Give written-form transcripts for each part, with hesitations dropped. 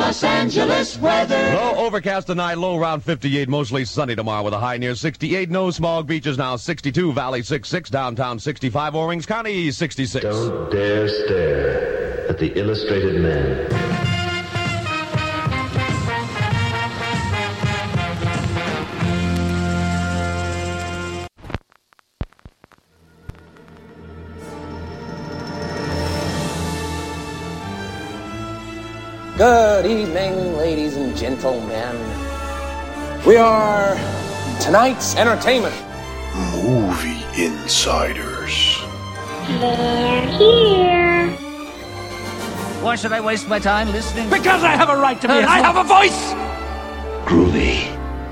Los Angeles weather. Low overcast tonight, low around 58, mostly sunny tomorrow with a high near 68. No smog, beaches now 62, Valley 66, downtown 65, Orange County 66. Don't dare stare at the Illustrated Man. Good evening, ladies and gentlemen. We are tonight's entertainment. Movie Insiders. They're here. Why should I waste my time listening? Because I have a right to be and I have a voice! Groovy.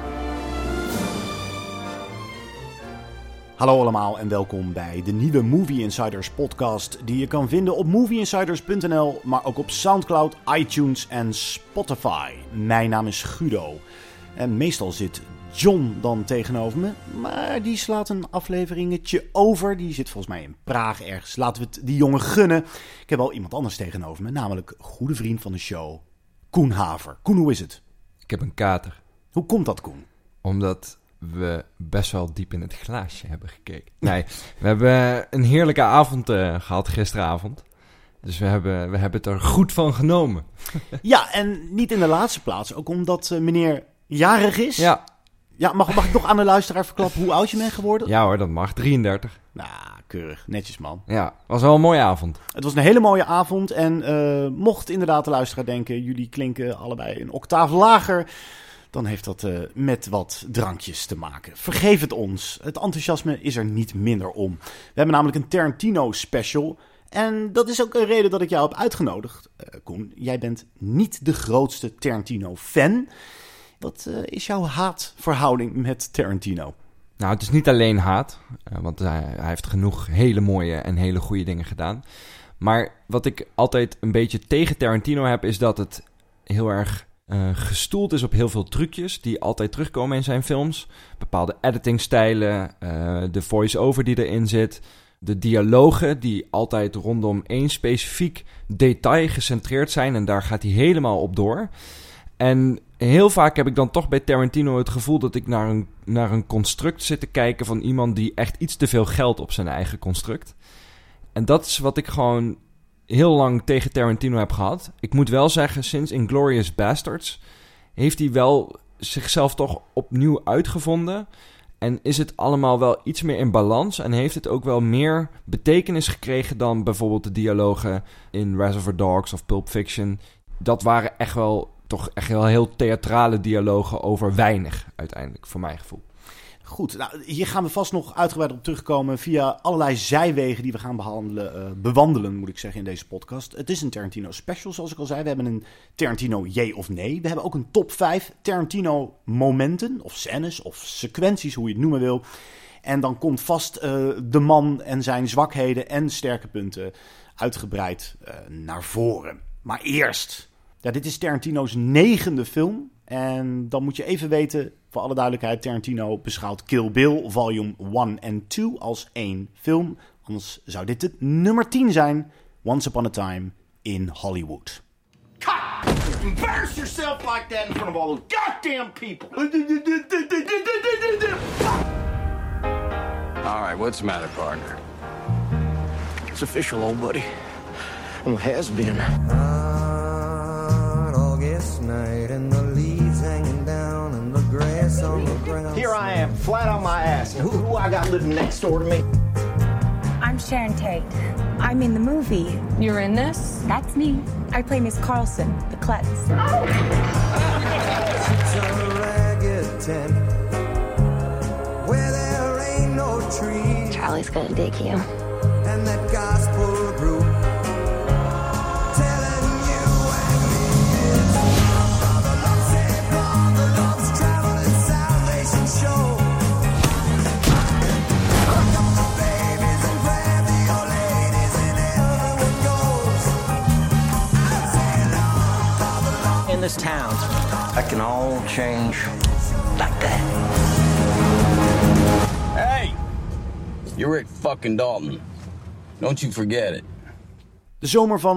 Hallo allemaal en welkom bij de nieuwe Movie Insiders podcast die je kan vinden op movieinsiders.nl, maar ook op Soundcloud, iTunes en Spotify. Mijn naam is Guido en meestal zit John dan tegenover me, maar die slaat een afleveringetje over. Die zit volgens mij in Praag ergens. Laten we het die jongen gunnen. Ik heb wel iemand anders tegenover me, namelijk goede vriend van de show, Koen Haver. Koen, hoe is het? Ik heb een kater. Hoe komt dat, Koen? Omdat we best wel diep in het glaasje hebben gekeken. Nee, we hebben een heerlijke avond gehad gisteravond. Dus we hebben het er goed van genomen. Ja, en niet in de laatste plaats. Ook omdat meneer jarig is. Ja. Ja, mag ik nog aan de luisteraar verklappen hoe oud je bent geworden? Ja hoor, dat mag. 33. Nou, keurig. Netjes, man. Ja, was wel een mooie avond. Het was een hele mooie avond. En mocht inderdaad de luisteraar denken, jullie klinken allebei een octaaf lager, dan heeft dat met wat drankjes te maken. Vergeef het ons. Het enthousiasme is er niet minder om. We hebben namelijk een Tarantino special. En dat is ook een reden dat ik jou heb uitgenodigd. Koen, jij bent niet de grootste Tarantino-fan. Wat is jouw haatverhouding met Tarantino? Nou, het is niet alleen haat. Want hij heeft genoeg hele mooie en hele goede dingen gedaan. Maar wat ik altijd een beetje tegen Tarantino heb, is dat het heel erg gestoeld is op heel veel trucjes die altijd terugkomen in zijn films. Bepaalde editingstijlen, de voice-over die erin zit, de dialogen die altijd rondom één specifiek detail gecentreerd zijn en daar gaat hij helemaal op door. En heel vaak heb ik dan toch bij Tarantino het gevoel dat ik naar een construct zit te kijken van iemand die echt iets te veel geld op zijn eigen construct. En dat is wat ik gewoon heel lang tegen Tarantino heb gehad. Ik moet wel zeggen, sinds Inglourious Basterds heeft hij wel zichzelf toch opnieuw uitgevonden. En is het allemaal wel iets meer in balans. En heeft het ook wel meer betekenis gekregen dan bijvoorbeeld de dialogen in Reservoir Dogs of Pulp Fiction. Dat waren echt wel heel theatrale dialogen over weinig uiteindelijk, voor mijn gevoel. Goed, nou, hier gaan we vast nog uitgebreid op terugkomen via allerlei zijwegen die we gaan bewandelen, moet ik zeggen, in deze podcast. Het is een Tarantino special, zoals ik al zei. We hebben een Tarantino jee of nee. We hebben ook een top 5 Tarantino momenten, of scènes, of sequenties, hoe je het noemen wil. En dan komt vast de man en zijn zwakheden en sterke punten uitgebreid naar voren. Maar eerst, ja, dit is Tarantino's 9e film. En dan moet je even weten, voor alle duidelijkheid, Tarantino beschouwt Kill Bill Volume 1 en 2 als één film. Anders zou dit het nummer 10 zijn, Once Upon a Time in Hollywood. Cut! Embarrass yourself like that in front of all those goddamn people! All right, what's the matter, partner? It's official, old buddy. Well, has been. August night and the leaves hanging down and the grass on the ground. Here I am, flat on my ass. And who I got living next door to me? I'm Sharon Tate. I'm in the movie. You're in this? That's me. I play Miss Carlson, the klutz. It's a ragged tent where there ain't no trees. Charlie's gonna dig you. And that gospel group telling you and me it's Father Love said Father Love's traveling salvation show. Hook up the babies and grab the old ladies and everyone goes. I say love, Father Love. In this town, that can all change like that. Hey! You're Rick fucking Dalton. Don't you forget it. De zomer van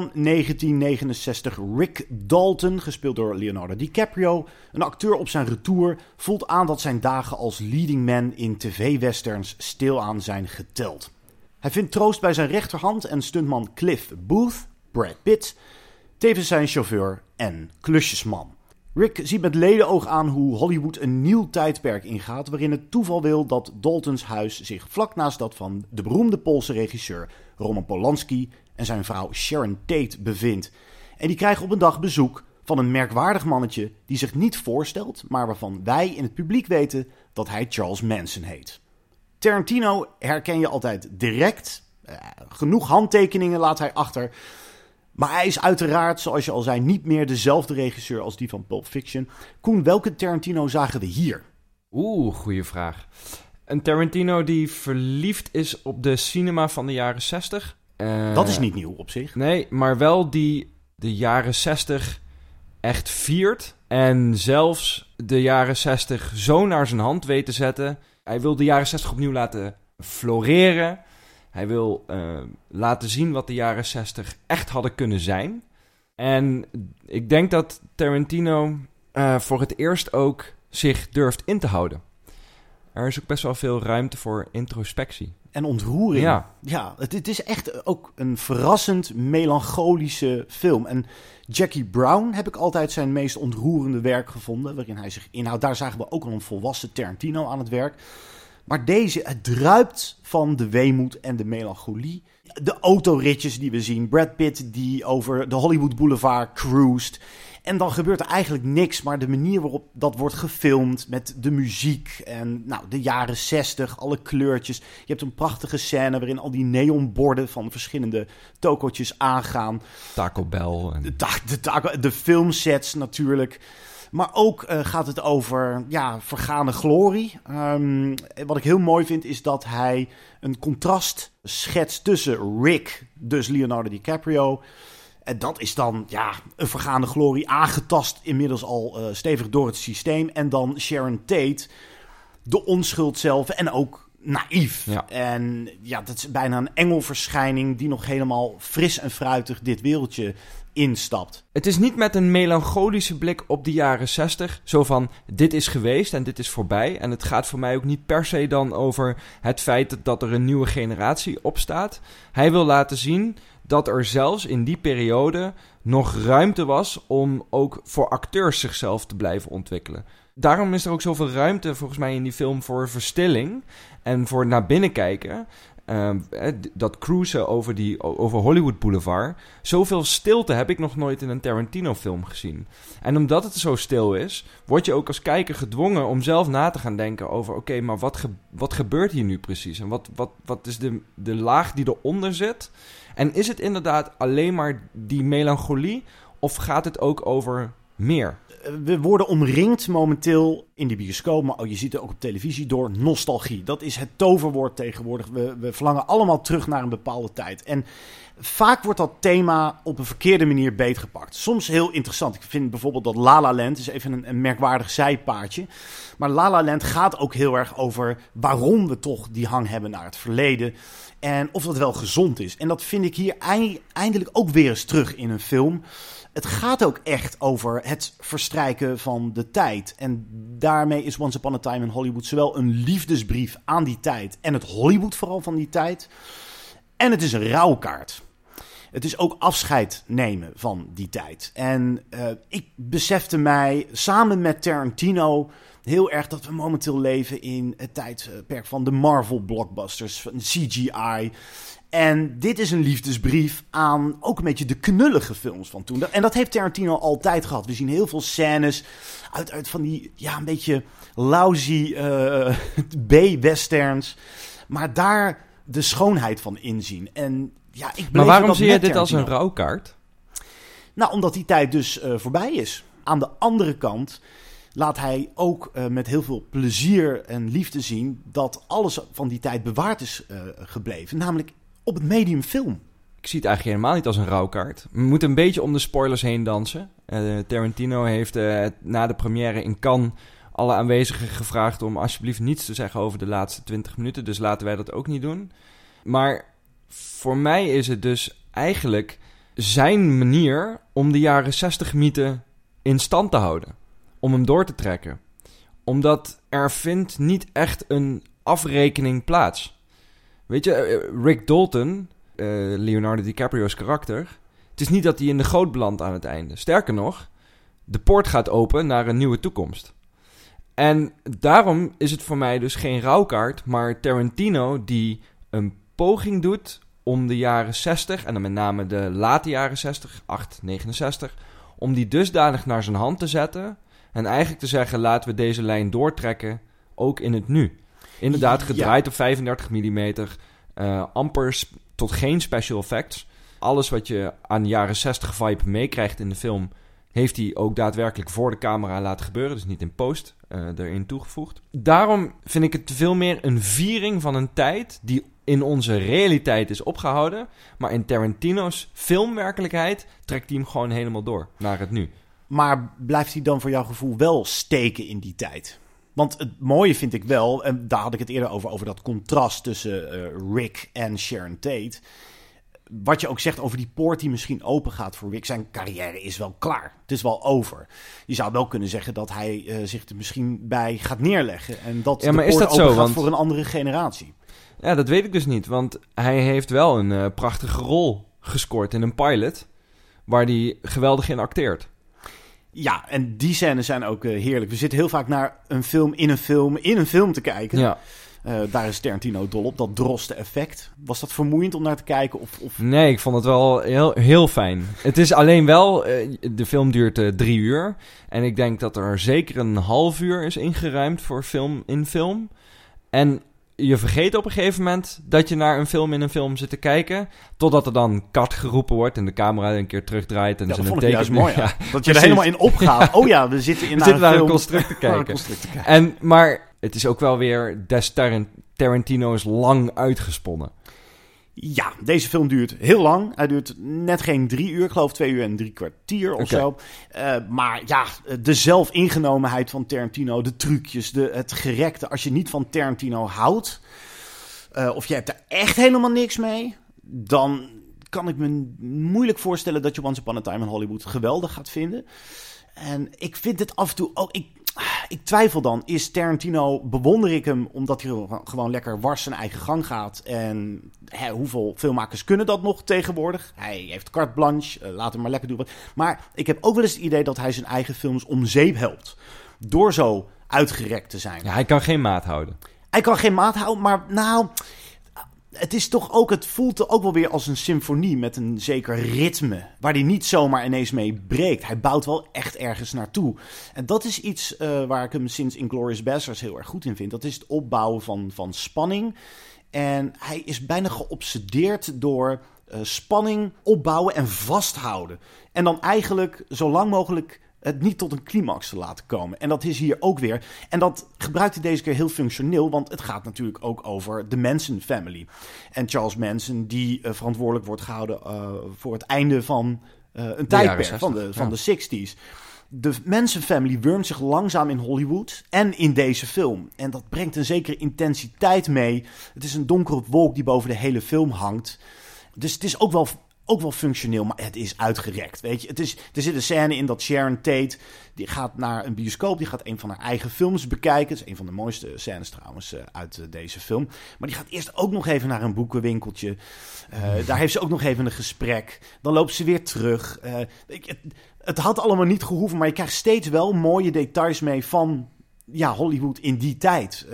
1969. Rick Dalton, gespeeld door Leonardo DiCaprio, een acteur op zijn retour, voelt aan dat zijn dagen als leading man in tv-westerns stilaan zijn geteld. Hij vindt troost bij zijn rechterhand en stuntman Cliff Booth, Brad Pitt, tevens zijn chauffeur en klusjesman. Rick ziet met ledenoog aan hoe Hollywood een nieuw tijdperk ingaat, waarin het toeval wil dat Daltons huis zich vlak naast dat van de beroemde Poolse regisseur Roman Polanski en zijn vrouw Sharon Tate bevindt. En die krijgen op een dag bezoek van een merkwaardig mannetje die zich niet voorstelt, maar waarvan wij in het publiek weten dat hij Charles Manson heet. Tarantino herken je altijd direct. Genoeg handtekeningen laat hij achter. Maar hij is uiteraard, zoals je al zei, niet meer dezelfde regisseur als die van Pulp Fiction. Koen, welke Tarantino zagen we hier? Goeie vraag. Een Tarantino die verliefd is op de cinema van de jaren 60. Dat is niet nieuw op zich. Nee, maar wel die de jaren 60 echt viert. En zelfs de jaren 60 zo naar zijn hand weet te zetten. Hij wil de jaren 60 opnieuw laten floreren. Hij wil laten zien wat de jaren 60 echt hadden kunnen zijn. En ik denk dat Tarantino voor het eerst ook zich durft in te houden. Er is ook best wel veel ruimte voor introspectie. En ontroering. Ja, het is echt ook een verrassend melancholische film. En Jackie Brown heb ik altijd zijn meest ontroerende werk gevonden, waarin hij zich inhoudt. Daar zagen we ook al een volwassen Tarantino aan het werk. Maar deze, het druipt van de weemoed en de melancholie. De autoritjes die we zien. Brad Pitt die over de Hollywood Boulevard cruist. En dan gebeurt er eigenlijk niks. Maar de manier waarop dat wordt gefilmd met de muziek en de jaren 60, alle kleurtjes. Je hebt een prachtige scène waarin al die neonborden van verschillende tokootjes aangaan. Taco Bell. De filmsets natuurlijk. Maar ook gaat het over vergane glorie. Wat ik heel mooi vind is dat hij een contrast schetst tussen Rick, dus Leonardo DiCaprio. En dat is dan een vergane glorie, aangetast inmiddels al stevig door het systeem. En dan Sharon Tate, de onschuld zelf en ook naïef. Ja. En dat is bijna een engelverschijning die nog helemaal fris en fruitig dit wereldje instapt. Het is niet met een melancholische blik op de jaren 60. Zo van, dit is geweest en dit is voorbij. En het gaat voor mij ook niet per se dan over het feit dat er een nieuwe generatie opstaat. Hij wil laten zien dat er zelfs in die periode nog ruimte was om ook voor acteurs zichzelf te blijven ontwikkelen. Daarom is er ook zoveel ruimte volgens mij in die film voor verstilling en voor naar binnen kijken. Dat cruisen over Hollywood Boulevard. Zoveel stilte heb ik nog nooit in een Tarantino-film gezien. En omdat het zo stil is, word je ook als kijker gedwongen om zelf na te gaan denken over oké, maar wat gebeurt hier nu precies? En wat is de laag die eronder zit? En is het inderdaad alleen maar die melancholie of gaat het ook over meer? We worden omringd momenteel in de bioscoop, maar je ziet het ook op televisie, door nostalgie. Dat is het toverwoord tegenwoordig. We verlangen allemaal terug naar een bepaalde tijd. En vaak wordt dat thema op een verkeerde manier beetgepakt. Soms heel interessant. Ik vind bijvoorbeeld dat La La Land is even een merkwaardig zijpaadje. Maar La La Land gaat ook heel erg over waarom we toch die hang hebben naar het verleden. En of dat wel gezond is. En dat vind ik hier eindelijk ook weer eens terug in een film. Het gaat ook echt over het verstrijken van de tijd. En daarmee is Once Upon a Time in Hollywood zowel een liefdesbrief aan die tijd en het Hollywood vooral van die tijd. En het is een rouwkaart. Het is ook afscheid nemen van die tijd. En ik besefte mij samen met Tarantino heel erg dat we momenteel leven in het tijdperk van de Marvel blockbusters, van CGI. En dit is een liefdesbrief aan ook een beetje de knullige films van toen. En dat heeft Tarantino altijd gehad. We zien heel veel scènes uit van die een beetje lousy B-westerns. Maar daar de schoonheid van inzien. En maar waarom zie je dit als een rouwkaart? Nou, omdat die tijd dus voorbij is. Aan de andere kant laat hij ook met heel veel plezier en liefde zien dat alles van die tijd bewaard is gebleven. Namelijk op het medium film. Ik zie het eigenlijk helemaal niet als een rouwkaart. We moeten een beetje om de spoilers heen dansen. Tarantino heeft na de première in Cannes alle aanwezigen gevraagd om alsjeblieft niets te zeggen over de laatste 20 minuten. Dus laten wij dat ook niet doen. Maar voor mij is het dus eigenlijk zijn manier om de jaren 60 mythe in stand te houden. Om hem door te trekken. Omdat er vindt niet echt een afrekening plaats. Weet je, Rick Dalton, Leonardo DiCaprio's karakter, het is niet dat hij in de goot belandt aan het einde. Sterker nog, de poort gaat open naar een nieuwe toekomst. En daarom is het voor mij dus geen rouwkaart, maar Tarantino die een poging doet om de jaren 60, en dan met name de late jaren 60, 69, om die dusdanig naar zijn hand te zetten en eigenlijk te zeggen, laten we deze lijn doortrekken, ook in het nu. Inderdaad, gedraaid op 35 mm, amper tot geen special effects. Alles wat je aan jaren 60 vibe meekrijgt in de film, heeft hij ook daadwerkelijk voor de camera laten gebeuren. Dus niet in post erin toegevoegd. Daarom vind ik het veel meer een viering van een tijd die in onze realiteit is opgehouden. Maar in Tarantino's filmwerkelijkheid trekt hij hem gewoon helemaal door naar het nu. Maar blijft hij dan voor jouw gevoel wel steken in die tijd? Want het mooie vind ik wel, en daar had ik het eerder over dat contrast tussen Rick en Sharon Tate. Wat je ook zegt over die poort die misschien open gaat voor Rick. Zijn carrière is wel klaar. Het is wel over. Je zou wel kunnen zeggen dat hij zich er misschien bij gaat neerleggen. En dat de poort open gaat voor een andere generatie. Ja, dat weet ik dus niet. Want hij heeft wel een prachtige rol gescoord in een pilot, waar hij geweldig in acteert. Ja, en die scènes zijn ook heerlijk. We zitten heel vaak naar een film in een film te kijken. Ja. Daar is Tarantino dol op, dat droste effect. Was dat vermoeiend om naar te kijken? Of... Nee, ik vond het wel heel fijn. Het is alleen wel, de film duurt 3 uur. En ik denk dat er zeker een half uur is ingeruimd voor film. En je vergeet op een gegeven moment dat je naar een film in een film zit te kijken, totdat er dan cut geroepen wordt en de camera een keer terugdraait. En ja, ze dat een vond ik juist mooi. Ja, dat je er helemaal in opgaat. Oh ja, we zitten naar een construct te kijken. Maar het is ook wel weer des Tarantino's lang uitgesponnen. Ja, deze film duurt heel lang. Hij duurt net geen 3 uur, ik geloof 2 uur en 3 kwartier of zo. Maar ja, de zelfingenomenheid van Tarantino, de trucjes, het gerekte. Als je niet van Tarantino houdt, of je hebt er echt helemaal niks mee, dan kan ik me moeilijk voorstellen dat je Once Upon a Time in Hollywood geweldig gaat vinden. En ik vind het af en toe ook... Ik twijfel dan, is Tarantino, bewonder ik hem omdat hij gewoon lekker wars zijn eigen gang gaat. En hoeveel filmmakers kunnen dat nog tegenwoordig? Hij heeft carte blanche, laat hem maar lekker doen. Maar ik heb ook wel eens het idee dat hij zijn eigen films om zeep helpt. Door zo uitgerekt te zijn. Ja, hij kan geen maat houden. Hij kan geen maat houden, maar nou... Het is toch ook, het voelt ook wel weer als een symfonie met een zeker ritme, waar hij niet zomaar ineens mee breekt. Hij bouwt wel echt ergens naartoe. En dat is iets waar ik hem sinds Inglourious Basterds heel erg goed in vind. Dat is het opbouwen van spanning. En hij is bijna geobsedeerd door spanning opbouwen en vasthouden. En dan eigenlijk zo lang mogelijk het niet tot een climax te laten komen. En dat is hier ook weer. En dat gebruikt hij deze keer heel functioneel, want het gaat natuurlijk ook over de Manson family. En Charles Manson, die verantwoordelijk wordt gehouden voor het einde van een tijdperk van de 60s. De Manson family wurmt zich langzaam in Hollywood en in deze film. En dat brengt een zekere intensiteit mee. Het is een donkere wolk die boven de hele film hangt. Dus het is ook wel functioneel, maar het is uitgerekt, weet je. Er zit een scène in dat Sharon Tate, die gaat naar een bioscoop, die gaat een van haar eigen films bekijken. Het is een van de mooiste scènes trouwens uit deze film. Maar die gaat eerst ook nog even naar een boekenwinkeltje. Daar heeft ze ook nog even een gesprek. Dan loopt ze weer terug. Het had allemaal niet gehoeven, maar je krijgt steeds wel mooie details mee van Hollywood in die tijd.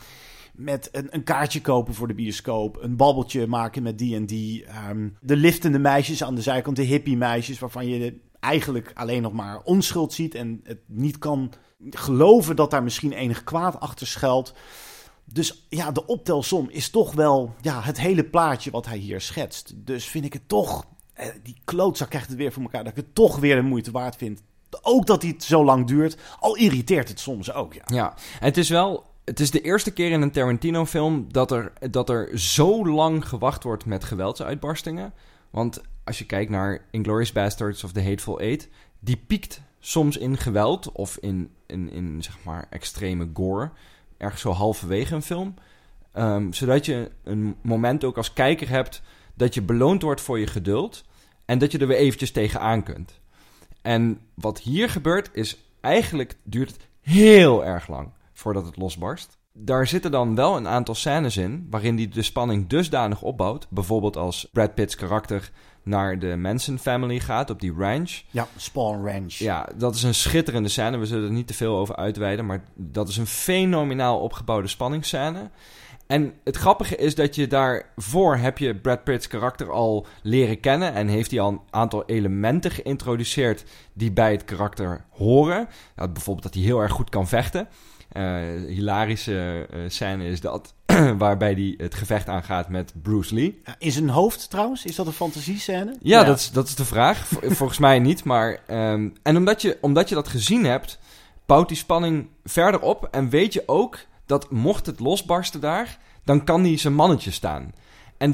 Met een kaartje kopen voor de bioscoop. Een babbeltje maken met die en die. De liftende meisjes aan de zijkant. De hippie meisjes waarvan je eigenlijk alleen nog maar onschuld ziet. En het niet kan geloven dat daar misschien enig kwaad achter schuilt. Dus ja, de optelsom is toch wel het hele plaatje wat hij hier schetst. Dus vind ik het toch... die klootzak krijgt het weer voor elkaar. Dat ik het toch weer de moeite waard vind. Ook dat het zo lang duurt. Al irriteert het soms ook, Ja, het is wel... Het is de eerste keer in een Tarantino-film dat er zo lang gewacht wordt met geweldsuitbarstingen. Want als je kijkt naar Inglourious Basterds of The Hateful Eight, die piekt soms in geweld of in zeg maar extreme gore. Ergens zo halverwege een film. Zodat je een moment ook als kijker hebt dat je beloond wordt voor je geduld. En dat je er weer eventjes tegenaan kunt. En wat hier gebeurt is, eigenlijk duurt het heel erg lang voordat het losbarst. Daar zitten dan wel een aantal scènes in waarin hij de spanning dusdanig opbouwt. Bijvoorbeeld als Brad Pitt's karakter naar de Manson family gaat op die ranch. Ja, Spawn Ranch. Ja, dat is een schitterende scène. We zullen er niet te veel over uitweiden, maar dat is een fenomenaal opgebouwde spanningsscène. En het grappige is dat je daarvoor heb je Brad Pitt's karakter al leren kennen en heeft hij al een aantal elementen geïntroduceerd die bij het karakter horen. Nou, bijvoorbeeld dat hij heel erg goed kan vechten. Hilarische scène is dat waarbij hij het gevecht aangaat met Bruce Lee. In zijn hoofd trouwens? Is dat een fantasiescène? Ja, dat is de vraag. Volgens mij niet, maar... en omdat je dat gezien hebt, bouwt die spanning verder op en weet je ook dat mocht het losbarsten daar, dan kan hij zijn mannetje staan. En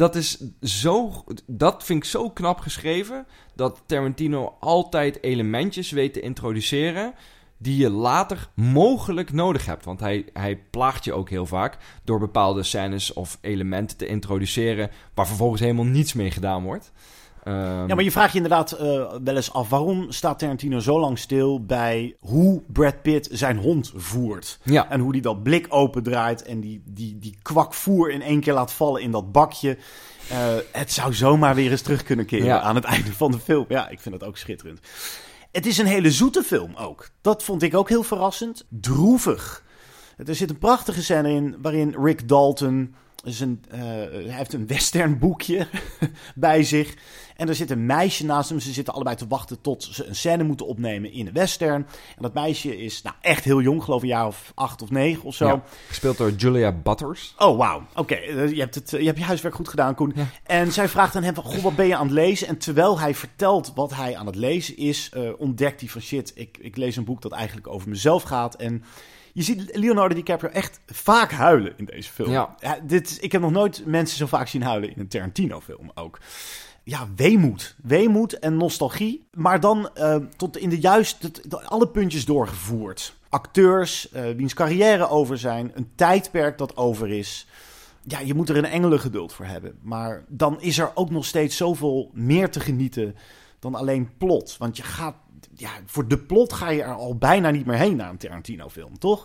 dat vind ik zo knap geschreven, dat Tarantino altijd elementjes weet te introduceren die je later mogelijk nodig hebt. Want hij plaagt je ook heel vaak door bepaalde scènes of elementen te introduceren waar vervolgens helemaal niets mee gedaan wordt. Ja, maar je vraagt je inderdaad wel eens af, waarom staat Tarantino zo lang stil bij hoe Brad Pitt zijn hond voert? Ja. En hoe hij dat blik opendraait en die kwak voer in één keer laat vallen in dat bakje. Het zou zomaar weer eens terug kunnen keren aan het einde van de film. Ja, ik vind dat ook schitterend. Het is een hele zoete film ook. Dat vond ik ook heel verrassend. Droevig. Er zit een prachtige scène in waarin Rick Dalton... hij heeft een westernboekje bij zich. En er zit een meisje naast hem. Ze zitten allebei te wachten tot ze een scène moeten opnemen in een western. En dat meisje is echt heel jong. Geloof een jaar of 8 of 9 of zo. Ja, gespeeld door Julia Butters. Oh, wauw. Oké, je hebt je huiswerk goed gedaan, Koen. Ja. En zij vraagt aan hem van, goh, wat ben je aan het lezen? En terwijl hij vertelt wat hij aan het lezen is, ontdekt hij van shit, ik lees een boek dat eigenlijk over mezelf gaat. En je ziet Leonardo DiCaprio echt vaak huilen in deze film. Ja. Ik heb nog nooit mensen zo vaak zien huilen in een Tarantino-film ook. Ja, weemoed en nostalgie. Maar dan tot in de juiste, alle puntjes doorgevoerd. Acteurs, wiens carrière over zijn. Een tijdperk dat over is. Ja, je moet er een engelengeduld voor hebben. Maar dan is er ook nog steeds zoveel meer te genieten dan alleen plot. Want je gaat... Ja, voor de plot ga je er al bijna niet meer heen naar een Tarantino-film, toch?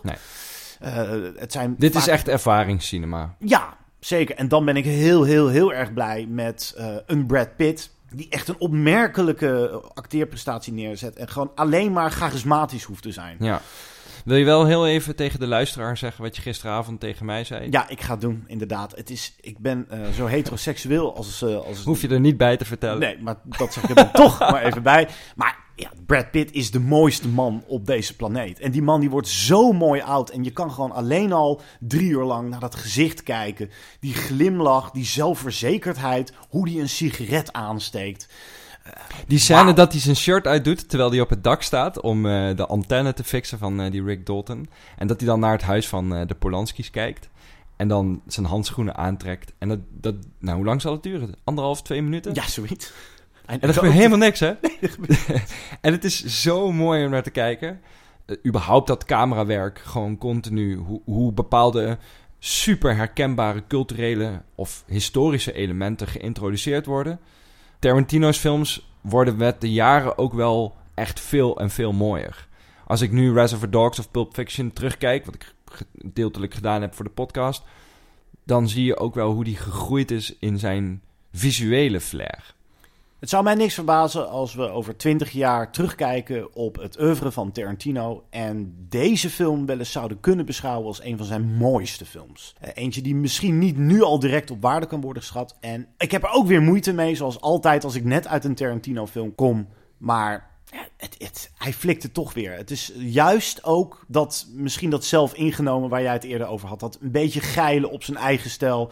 Nee. Dit is echt ervaringscinema. Ja, zeker. En dan ben ik heel erg blij met een Brad Pitt die echt een opmerkelijke acteerprestatie neerzet en gewoon alleen maar charismatisch hoeft te zijn. Ja. Wil je wel heel even tegen de luisteraar zeggen wat je gisteravond tegen mij zei? Ja, ik ga het doen, inderdaad. Ik ben zo heteroseksueel als... Hoef je er niet bij te vertellen. Nee, maar dat zeg ik er dan toch maar even bij. Maar ja, Brad Pitt is de mooiste man op deze planeet. En die man die wordt zo mooi oud. En je kan gewoon alleen al 3 uur lang naar dat gezicht kijken. Die glimlach, die zelfverzekerdheid. Hoe die een sigaret aansteekt. Die scène dat hij zijn shirt uitdoet terwijl hij op het dak staat om de antenne te fixen van die Rick Dalton. En dat hij dan naar het huis van de Polanski's kijkt. En dan zijn handschoenen aantrekt. En nou, hoe lang zal het duren? 1,5, 2 minuten? Ja, zoiets. En dat gebeurt helemaal niks, hè? En het is zo mooi om naar te kijken. Überhaupt dat camerawerk, gewoon continu. Hoe bepaalde super herkenbare culturele of historische elementen geïntroduceerd worden. Tarantino's films worden met de jaren ook wel echt veel en veel mooier. Als ik nu Reservoir Dogs of Pulp Fiction terugkijk, wat ik gedeeltelijk gedaan heb voor de podcast, dan zie je ook wel hoe die gegroeid is in zijn visuele flair. Het zou mij niks verbazen als we over 20 jaar terugkijken op het oeuvre van Tarantino en deze film wel eens zouden kunnen beschouwen als een van zijn mooiste films. Eentje die misschien niet nu al direct op waarde kan worden geschat. En ik heb er ook weer moeite mee, zoals altijd als ik net uit een Tarantino film kom. Maar hij flikt het toch weer. Het is juist ook misschien dat zelf ingenomen waar jij het eerder over had. Dat een beetje geilen op zijn eigen stijl.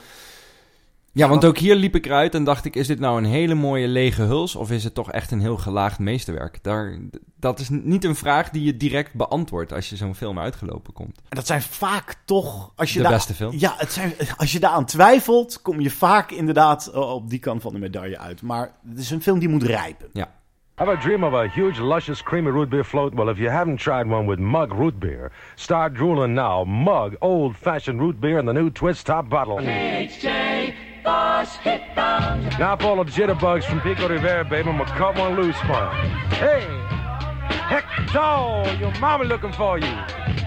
Ja, want ook hier liep ik eruit en dacht ik, is dit nou een hele mooie lege huls of is het toch echt een heel gelaagd meesterwerk? Dat is niet een vraag die je direct beantwoordt als je zo'n film uitgelopen komt. En dat zijn vaak toch... beste films. Ja, als je daaraan twijfelt, kom je vaak inderdaad op die kant van de medaille uit. Maar het is een film die moet rijpen. Ja. Have a dream of a huge, luscious, creamy root beer float? Well, if you haven't tried one with Mug Root Beer, start drooling now. Mug old-fashioned root beer in the new twist top bottle. H.J. was hit-bound. Now for all the jitterbugs from Pico Rivera, baby, I'm gonna cut one loose for 'em. Hey, Hector, your mama looking for you.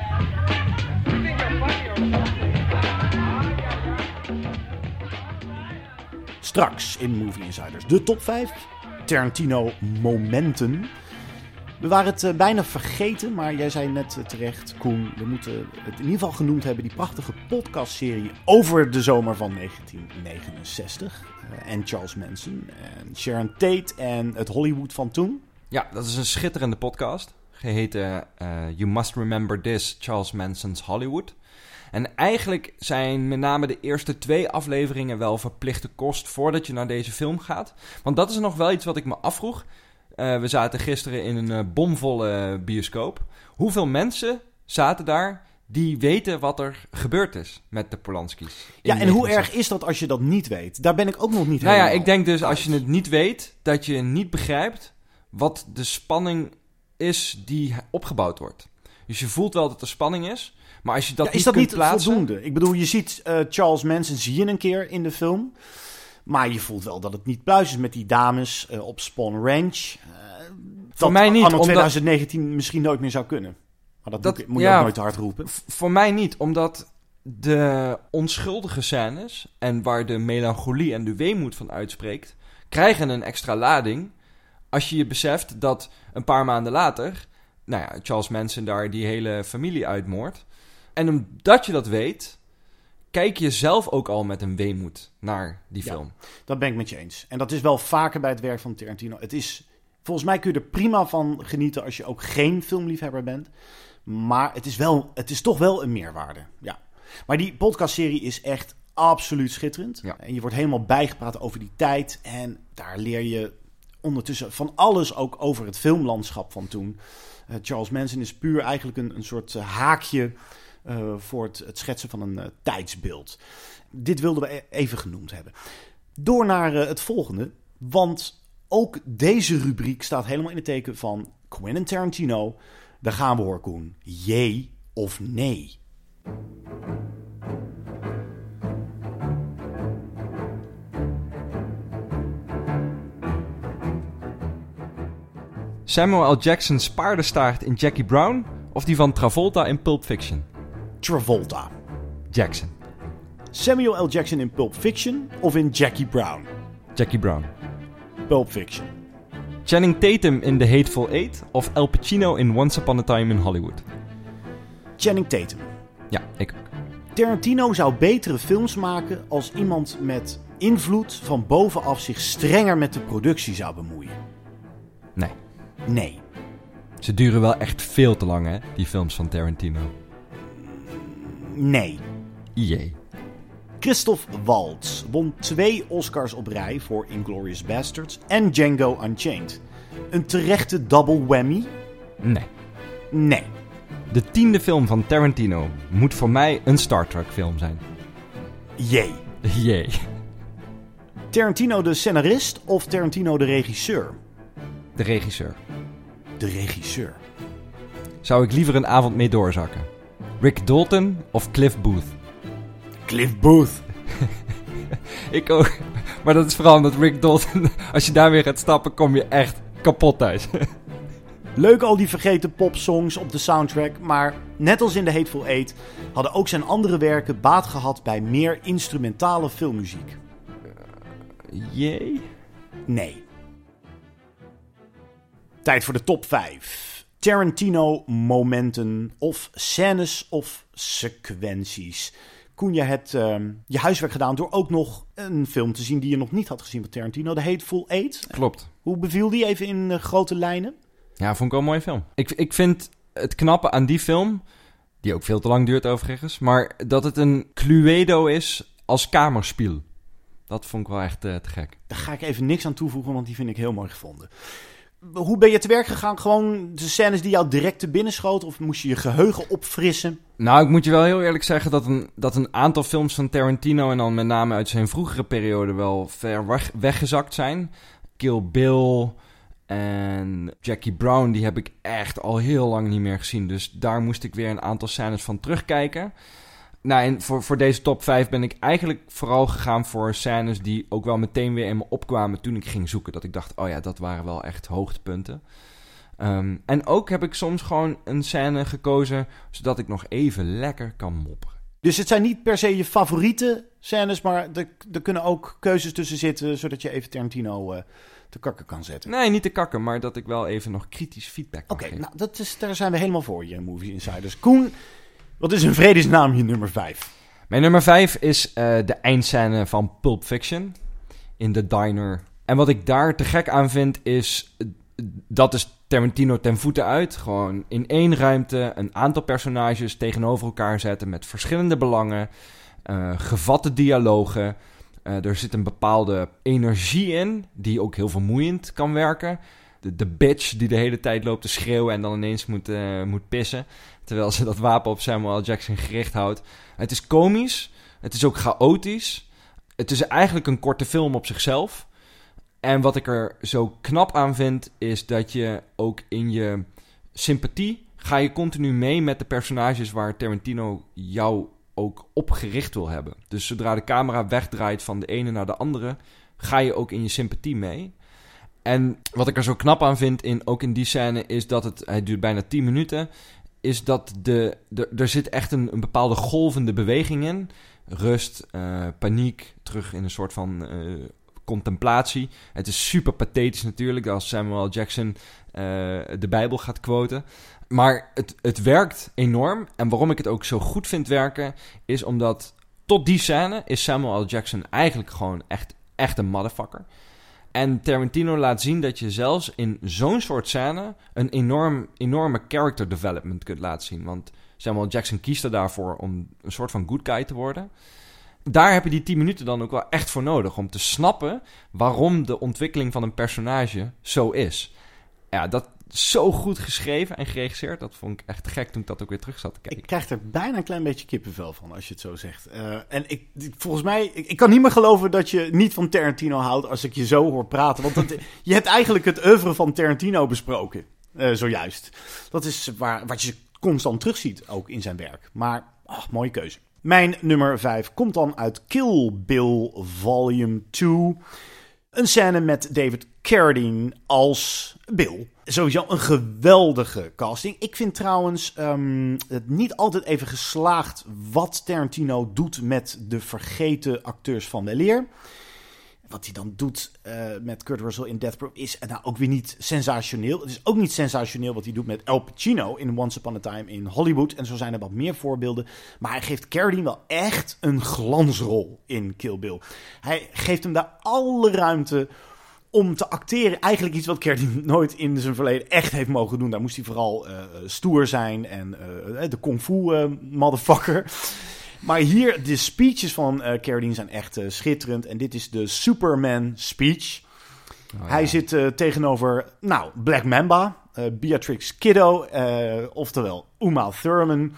Straks in Movie Insiders de top 5 Tarantino momenten. We waren het bijna vergeten, maar jij zei net terecht, Koen, we moeten het in ieder geval genoemd hebben, die prachtige podcastserie over de zomer van 1969. En Charles Manson en Sharon Tate en het Hollywood van toen. Ja, dat is een schitterende podcast, geheten You Must Remember This, Charles Manson's Hollywood. En eigenlijk zijn met name de eerste 2 afleveringen wel verplichte kost voordat je naar deze film gaat. Want dat is nog wel iets wat ik me afvroeg. We zaten gisteren in een bomvolle bioscoop. Hoeveel mensen zaten daar die weten wat er gebeurd is met de Polanski's? Ja, en hoe erg is dat als je dat niet weet? Daar ben ik ook nog niet helemaal. Nou ja, ik denk dus uit. Als je het niet weet, dat je niet begrijpt wat de spanning is die opgebouwd wordt. Dus je voelt wel dat er spanning is, maar als je dat niet kunt plaatsen... Is dat niet voldoende? Ik bedoel, je ziet Charles Manson zie je een keer in de film, maar je voelt wel dat het niet pluis is met die dames op Spahn Ranch. Voor mij niet, anno 2019 misschien nooit meer zou kunnen. Maar dat moet je ook nooit te hard roepen. Voor mij niet, omdat de onschuldige scènes en waar de melancholie en de weemoed van uitspreekt, krijgen een extra lading als je je beseft dat een paar maanden later, nou ja, Charles Manson daar die hele familie uitmoordt. En omdat je dat weet, kijk je zelf ook al met een weemoed naar die film. Dat ben ik met je eens. En dat is wel vaker bij het werk van Tarantino. Het is, volgens mij kun je er prima van genieten als je ook geen filmliefhebber bent. Maar het is toch wel een meerwaarde. Ja. Maar die podcastserie is echt absoluut schitterend. Ja. En je wordt helemaal bijgepraat over die tijd. En daar leer je ondertussen van alles ook over het filmlandschap van toen. Charles Manson is puur eigenlijk een soort haakje voor het schetsen van een tijdsbeeld. Dit wilden we even genoemd hebben. Door naar het volgende. Want ook deze rubriek staat helemaal in het teken van Quentin Tarantino. Daar gaan we hoor, Koen. Jee of nee? Samuel L. Jackson's paardenstaart in Jackie Brown of die van Travolta in Pulp Fiction? Travolta. Jackson. Samuel L. Jackson in Pulp Fiction of in Jackie Brown? Jackie Brown. Pulp Fiction. Channing Tatum in The Hateful Eight of Al Pacino in Once Upon a Time in Hollywood? Channing Tatum. Ja, ik ook. Tarantino zou betere films maken als iemand met invloed van bovenaf zich strenger met de productie zou bemoeien. Nee. Nee. Ze duren wel echt veel te lang, hè, die films van Tarantino. Nee. Jee. Christoph Waltz won 2 Oscars op rij voor Inglourious Basterds en Django Unchained. Een terechte double whammy? Nee. Nee. De 10e film van Tarantino moet voor mij een Star Trek film zijn. Jee. Jee. Tarantino de scenarist of Tarantino de regisseur? De regisseur. De regisseur. Zou ik liever een avond mee doorzakken? Rick Dalton of Cliff Booth? Cliff Booth. Ik ook. Maar dat is vooral omdat Rick Dalton, als je daar weer gaat stappen, kom je echt kapot thuis. Leuk al die vergeten popsongs op de soundtrack, maar net als in The Hateful Eight hadden ook zijn andere werken baat gehad bij meer instrumentale filmmuziek. Jee? Nee. Tijd voor de top 5. Tarantino momenten of scènes of sequenties. Koen, je hebt je huiswerk gedaan door ook nog een film te zien die je nog niet had gezien van Tarantino. The Hateful Eight. Klopt. Hoe beviel die even in grote lijnen? Ja, vond ik wel een mooie film. Ik vind het knappe aan die film, die ook veel te lang duurt overigens, maar dat het een Cluedo is als kamerspiel. Dat vond ik wel echt te gek. Daar ga ik even niks aan toevoegen, want die vind ik heel mooi gevonden. Hoe ben je te werk gegaan? Gewoon de scènes die jou direct te binnen schoten? Of moest je je geheugen opfrissen? Nou, ik moet je wel heel eerlijk zeggen dat een aantal films van Tarantino, en dan met name uit zijn vroegere periode, wel ver weggezakt zijn. Kill Bill en Jackie Brown, die heb ik echt al heel lang niet meer gezien. Dus daar moest ik weer een aantal scènes van terugkijken. Nou, en voor deze top 5 ben ik eigenlijk vooral gegaan voor scènes die ook wel meteen weer in me opkwamen toen ik ging zoeken. Dat ik dacht, oh ja, dat waren wel echt hoogtepunten. En ook heb ik soms gewoon een scène gekozen, zodat ik nog even lekker kan mopperen. Dus het zijn niet per se je favoriete scènes, maar er kunnen ook keuzes tussen zitten, zodat je even Tarantino te kakken kan zetten. Nee, niet te kakken, maar dat ik wel even nog kritisch feedback kan geven. Nou, daar zijn we helemaal voor, je Movie Insiders. Koen, wat is in vredesnaam je nummer 5? Mijn nummer 5 is de eindscène van Pulp Fiction in de diner. En wat ik daar te gek aan vind is, dat is Tarantino ten voeten uit. Gewoon in één ruimte een aantal personages tegenover elkaar zetten met verschillende belangen, gevatte dialogen. Er zit een bepaalde energie in die ook heel vermoeiend kan werken. De bitch die de hele tijd loopt te schreeuwen en dan ineens moet pissen, terwijl ze dat wapen op Samuel L. Jackson gericht houdt. Het is komisch, het is ook chaotisch. Het is eigenlijk een korte film op zichzelf. En wat ik er zo knap aan vind, is dat je ook in je sympathie ga je continu mee met de personages waar Tarantino jou ook op gericht wil hebben. Dus zodra de camera wegdraait van de ene naar de andere, ga je ook in je sympathie mee. En wat ik er zo knap aan vind, ook in die scène, is dat hij duurt bijna 10 minuten, is dat er zit echt een bepaalde golvende beweging in. Rust, paniek, terug in een soort van contemplatie. Het is super pathetisch natuurlijk, als Samuel L. Jackson de Bijbel gaat quoten. Maar het werkt enorm. En waarom ik het ook zo goed vind werken, is omdat tot die scène is Samuel L. Jackson eigenlijk gewoon echt een motherfucker. En Tarantino laat zien dat je zelfs in zo'n soort scène een enorme character development kunt laten zien. Want Samuel L. Jackson kiest er daarvoor om een soort van good guy te worden. Daar heb je die 10 minuten dan ook wel echt voor nodig om te snappen waarom de ontwikkeling van een personage zo is. Ja, dat is zo goed geschreven en geregisseerd. Dat vond ik echt gek toen ik dat ook weer terug zat te kijken. Ik krijg er bijna een klein beetje kippenvel van als je het zo zegt. En volgens mij, ik kan niet meer geloven dat je niet van Tarantino houdt als ik je zo hoor praten. Want je hebt eigenlijk het oeuvre van Tarantino besproken, zojuist. Dat is wat je constant terugziet ook in zijn werk. Maar, mooie keuze. Mijn nummer 5 komt dan uit Kill Bill Volume 2. Een scène met David Carradine als Bill. Sowieso een geweldige casting. Ik vind trouwens het niet altijd even geslaagd wat Tarantino doet met de vergeten acteurs van weleer. Wat hij dan doet met Kurt Russell in Death Proof is nou ook weer niet sensationeel. Het is ook niet sensationeel wat hij doet met Al Pacino in Once Upon a Time in Hollywood. En zo zijn er wat meer voorbeelden. Maar hij geeft Carradine wel echt een glansrol in Kill Bill. Hij geeft hem daar alle ruimte om te acteren. Eigenlijk iets wat Carradine nooit in zijn verleden echt heeft mogen doen. Daar moest hij vooral stoer zijn en de kung fu motherfucker. Maar hier, de speeches van Carradine zijn echt schitterend. En dit is de Superman speech. Oh, ja. Hij zit tegenover, Black Mamba, Beatrix Kiddo, oftewel Uma Thurman.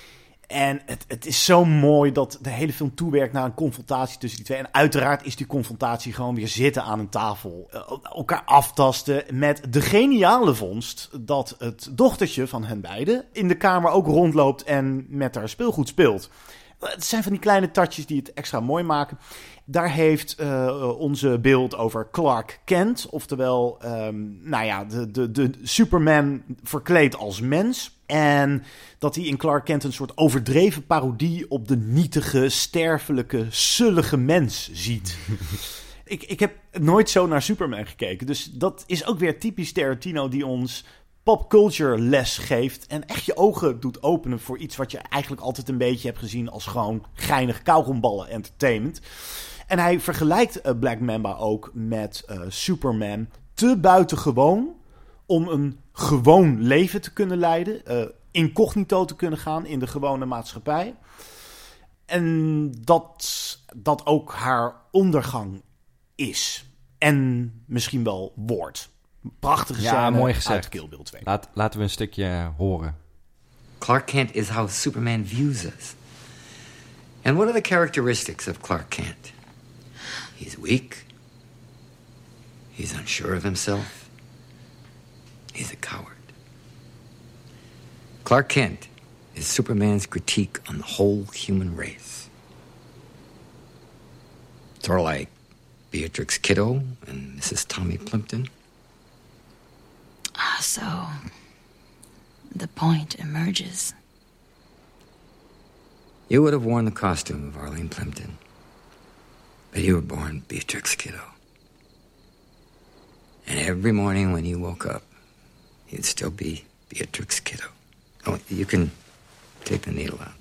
En het is zo mooi dat de hele film toewerkt naar een confrontatie tussen die twee. En uiteraard is die confrontatie gewoon weer zitten aan een tafel. Elkaar aftasten met de geniale vondst dat het dochtertje van hen beiden in de kamer ook rondloopt en met haar speelgoed speelt. Het zijn van die kleine touches die het extra mooi maken. Daar heeft onze beeld over Clark Kent. Oftewel, de Superman verkleed als mens. En dat hij in Clark Kent een soort overdreven parodie op de nietige, sterfelijke, zullige mens ziet. Ik heb nooit zo naar Superman gekeken. Dus dat is ook weer typisch Tarantino die ons popculture les geeft en echt je ogen doet openen voor iets wat je eigenlijk altijd een beetje hebt gezien als gewoon geinig kauwgomballen entertainment. En hij vergelijkt Black Mamba ook met Superman te buitengewoon om een gewoon leven te kunnen leiden, incognito te kunnen gaan in de gewone maatschappij. En dat ook haar ondergang is en misschien wel wordt. Prachtige scène mooi gezegd. Uit Kill Bill 2. Laten we een stukje horen. Clark Kent is how Superman views us. And what are the characteristics of Clark Kent? He's weak. He's unsure of himself. He's a coward. Clark Kent is Superman's critique on the whole human race. Sort of like Beatrix Kiddo and Mrs. Tommy Plimpton. So, the point emerges. You would have worn the costume of Arlene Plimpton, but you were born Beatrix Kiddo. And every morning when you woke up, you'd still be Beatrix Kiddo. Oh, you can take the needle out.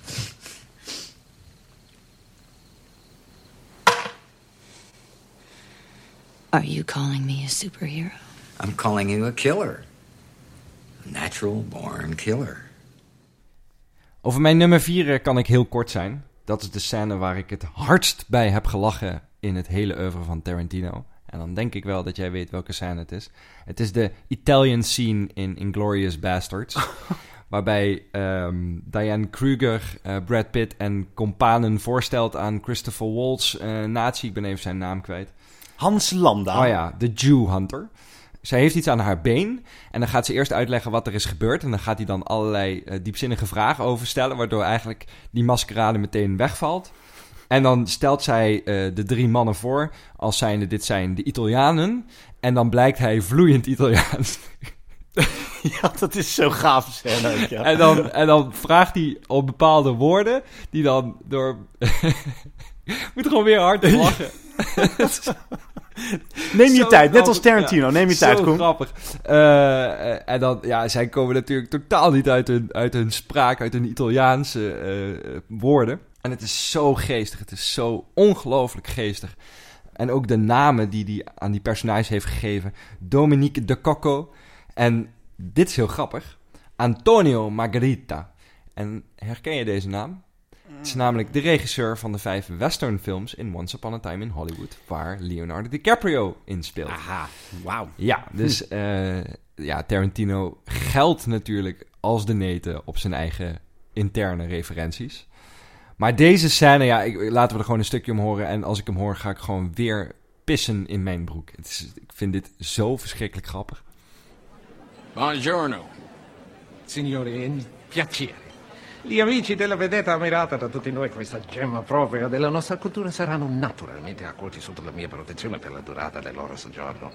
Are you calling me a superhero? I'm calling you a killer. A natural-born killer. Over mijn nummer 4 kan ik heel kort zijn. Dat is de scène waar ik het hardst bij heb gelachen in het hele oeuvre van Tarantino. En dan denk ik wel dat jij weet welke scène het is. Het is de Italian scene in Inglourious Basterds. Waarbij Diane Kruger, Brad Pitt en companen voorstelt aan Christopher Waltz, nazi, ik ben even zijn naam kwijt. Hans Landa. Oh ja, de Jew Hunter. Zij heeft iets aan haar been en dan gaat ze eerst uitleggen wat er is gebeurd. En dan gaat hij dan allerlei diepzinnige vragen over stellen, waardoor eigenlijk die maskerade meteen wegvalt. En dan stelt zij de 3 mannen voor als zijnde dit zijn de Italianen. En dan blijkt hij vloeiend Italiaans. Ja, dat is zo gaaf scène. Ja. En dan vraagt hij op bepaalde woorden die dan door... moet gewoon weer hard lachen. Neem je Zo tijd, net grappig. als Tarantino. Ja, Neem je tijd, zo Koen. Grappig. En dan, ja, zij komen natuurlijk totaal niet uit hun spraak, uit hun Italiaanse woorden. En het is zo geestig. Het is zo ongelooflijk geestig. En ook de namen die hij aan die personages heeft gegeven. Dominique de Cocco. En dit is heel grappig. Antonio Margherita. En herken je deze naam? Het is namelijk de regisseur van de 5 westernfilms in Once Upon a Time in Hollywood, waar Leonardo DiCaprio in speelt. Aha, wauw. Ja, dus Tarantino geldt natuurlijk als de neten op zijn eigen interne referenties. Maar deze scène, ja, laten we er gewoon een stukje om horen. En als ik hem hoor, ga ik gewoon weer pissen in mijn broek. Ik vind dit zo verschrikkelijk grappig. Buongiorno. Signore, è un piacere. Gli amici della vedetta ammirata da tutti noi, questa gemma propria della nostra cultura, saranno naturalmente accolti sotto la mia protezione per la durata del loro soggiorno.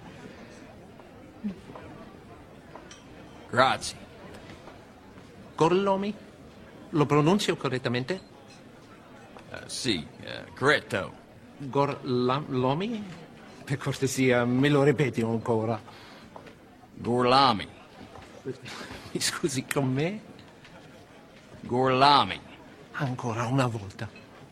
Grazie. Gorlomi? Lo pronuncio correttamente? Sì, corretto. Gorlomi? Per cortesia, me lo ripeti ancora. Gorlami. Mi scusi, con me? Gorlami. Ancora una volta.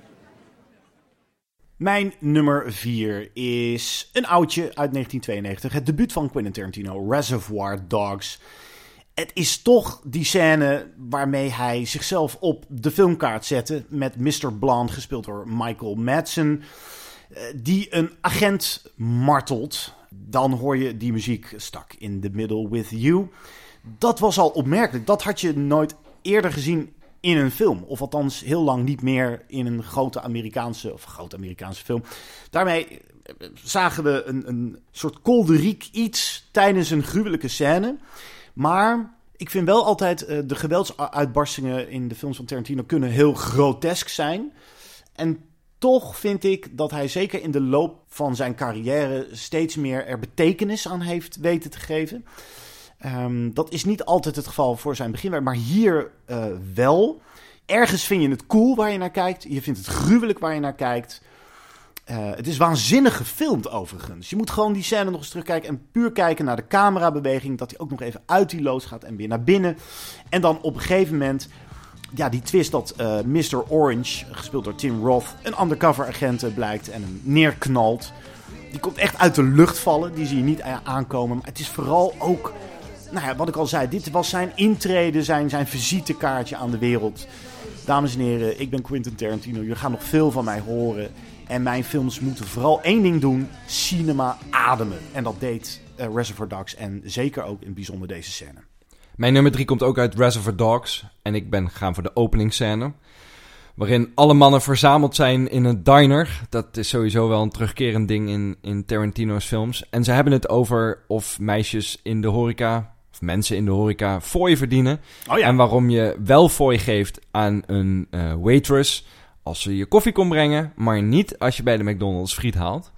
Mijn nummer 4 is een oudje uit 1992. Het debuut van Quentin Tarantino, Reservoir Dogs. Het is toch die scène waarmee hij zichzelf op de filmkaart zette met Mr. Blonde, gespeeld door Michael Madsen, die een agent martelt. Dan hoor je die muziek, Stuck in the Middle with You. Dat was al opmerkelijk. Dat had je nooit eerder gezien in een film. Of althans heel lang niet meer in een grote Amerikaanse film. Daarmee zagen we een soort kolderiek iets tijdens een gruwelijke scène. Maar ik vind wel altijd de geweldsuitbarstingen in de films van Tarantino kunnen heel grotesk zijn. En toch vind ik dat hij zeker in de loop van zijn carrière steeds meer er betekenis aan heeft weten te geven. Dat is niet altijd het geval voor zijn beginwerk, maar hier wel. Ergens vind je het cool waar je naar kijkt. Je vindt het gruwelijk waar je naar kijkt. Het is waanzinnig gefilmd overigens. Je moet gewoon die scène nog eens terugkijken en puur kijken naar de camerabeweging. Dat hij ook nog even uit die loods gaat en weer naar binnen. En dan op een gegeven moment, ja, die twist dat Mr. Orange, gespeeld door Tim Roth, een undercover agent blijkt en hem neerknalt. Die komt echt uit de lucht vallen. Die zie je niet aankomen. Maar het is vooral ook, nou ja, wat ik al zei, dit was zijn intrede, zijn visitekaartje aan de wereld. Dames en heren, ik ben Quentin Tarantino. Jullie gaan nog veel van mij horen. En mijn films moeten vooral één ding doen: cinema ademen. En dat deed Reservoir Dogs en zeker ook in het bijzonder deze scène. Mijn nummer 3 komt ook uit Reservoir Dogs. En ik ben gegaan voor de openingsscène, waarin alle mannen verzameld zijn in een diner. Dat is sowieso wel een terugkerend ding in Tarantino's films. En ze hebben het over of meisjes in de horeca, of mensen in de horeca fooi verdienen. Oh ja. En waarom je wel fooi geeft aan een waitress als ze je koffie komt brengen, maar niet als je bij de McDonald's friet haalt.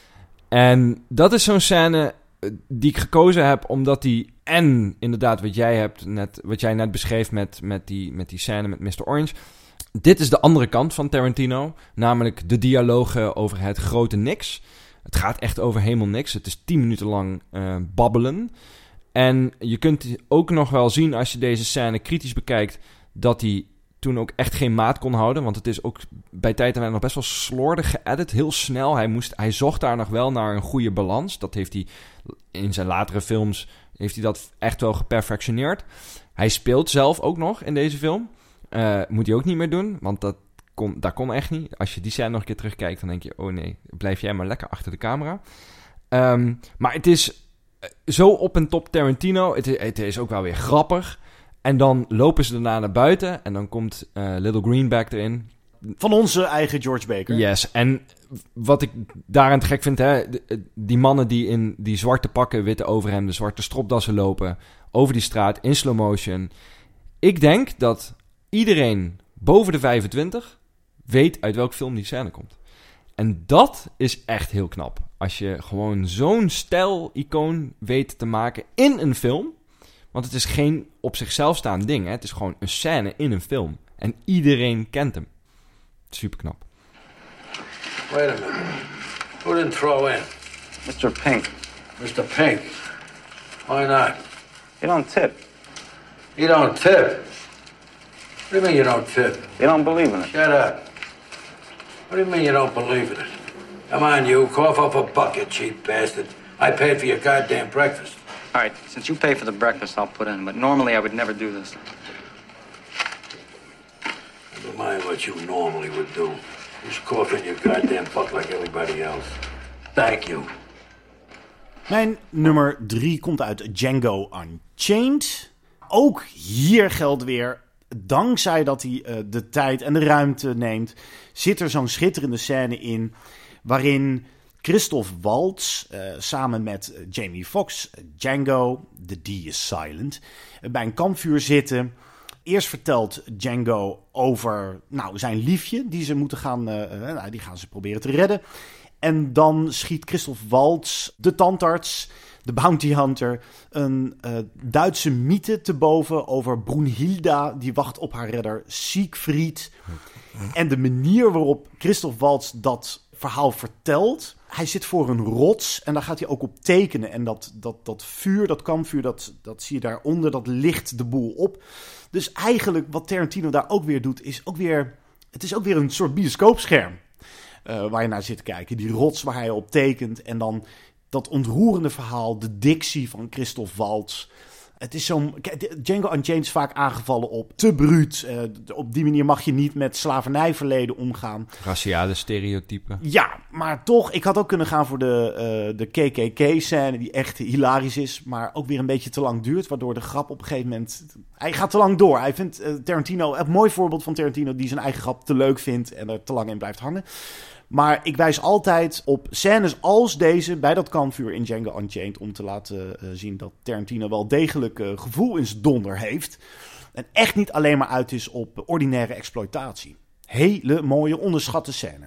En dat is zo'n scène die ik gekozen heb, omdat die en inderdaad wat jij net beschreef met die scène met Mr. Orange. Dit is de andere kant van Tarantino, namelijk de dialogen over het grote niks. Het gaat echt over helemaal niks. Het is 10 minuten lang babbelen. En je kunt ook nog wel zien, als je deze scène kritisch bekijkt, dat hij toen ook echt geen maat kon houden. Want het is ook bij tijd en wijle nog best wel slordig geëdit. Heel snel. Hij zocht daar nog wel naar een goede balans. Dat heeft hij in zijn latere films dat echt wel geperfectioneerd. Hij speelt zelf ook nog in deze film. Moet hij ook niet meer doen, want dat kon echt niet. Als je die scène nog een keer terugkijkt, dan denk je, oh nee, blijf jij maar lekker achter de camera. Maar het is zo op en top Tarantino. Het is ook wel weer grappig. En dan lopen ze daarna naar buiten en dan komt Little Greenback erin. Van onze eigen George Baker. Yes, en wat ik daaraan te gek vind, die mannen die in die zwarte pakken, witte overhemden, zwarte stropdassen lopen, over die straat, in slow motion. Ik denk dat iedereen boven de 25 weet uit welk film die scène komt. En dat is echt heel knap. Als je gewoon zo'n stijl-icoon weet te maken in een film. Want het is geen op zichzelf staand ding. Hè? Het is gewoon een scène in een film. En iedereen kent hem. Super knap. Wait a minute. Who didn't throw in? Mr. Pink. Mr. Pink. Why not? You don't tip. You don't tip? What do you mean you don't tip? You don't believe in it. Shut up. What do you mean you don't believe in it? Come on, you. Cough up a bucket, cheap bastard. I paid for your goddamn breakfast. All right, since you pay for the breakfast, I'll put in. But normally I would never do this. Never mind what you normally would do. Just cough in your goddamn buck like everybody else. Thank you. Mijn nummer 3 komt uit Django Unchained. Ook hier geldt weer, dankzij dat hij de tijd en de ruimte neemt, zit er zo'n schitterende scène in waarin Christoph Waltz samen met Jamie Foxx, Django, the D is silent, bij een kampvuur zitten. Eerst vertelt Django over zijn liefje die ze moeten gaan, die gaan ze proberen te redden. En dan schiet Christoph Waltz, de tandarts, de bounty hunter, een Duitse mythe te boven over Brunhilda, die wacht op haar redder Siegfried. En de manier waarop Christoph Waltz dat verhaal vertelt, hij zit voor een rots en daar gaat hij ook op tekenen. En dat vuur, dat kampvuur, dat zie je daaronder, dat licht de boel op. Dus eigenlijk wat Tarantino daar ook weer doet, is ook weer een soort bioscoopscherm. Waar je naar zit te kijken. Die rots waar hij op tekent. En dan dat ontroerende verhaal. De dictie van Christoph Waltz. Het is Django Unchained is vaak aangevallen op te bruut. Op die manier mag je niet met slavernijverleden omgaan. Raciale stereotypen. Ja, maar toch. Ik had ook kunnen gaan voor de KKK-scène. Die echt hilarisch is. Maar ook weer een beetje te lang duurt. Waardoor de grap op een gegeven moment... Hij gaat te lang door. Hij vindt Tarantino... Een mooi voorbeeld van Tarantino die zijn eigen grap te leuk vindt. En er te lang in blijft hangen. Maar ik wijs altijd op scènes als deze bij dat kampvuur in Django Unchained om te laten zien dat Tarantino wel degelijk gevoel in zijn donder heeft. En echt niet alleen maar uit is op ordinaire exploitatie. Hele mooie, onderschatte scène.